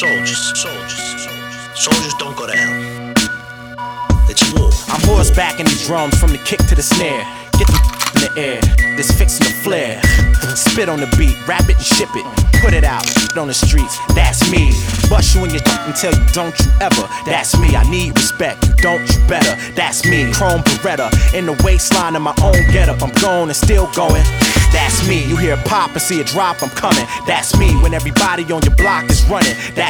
Soldiers don't go to hell. It's war. I'm horsebacking these drums from the kick to the snare. Get the in the air, this fixing the flare. Spit on the beat, rap it and ship it. Put it out on the streets, that's me. Bust you in your and tell you don't you ever. That's me, I need respect, you don't, you better. That's me, chrome Beretta in the waistline of my own getup. I'm going and still going. That's me, you hear a pop and see a drop, I'm coming. That's me, when everybody on your block is running. That's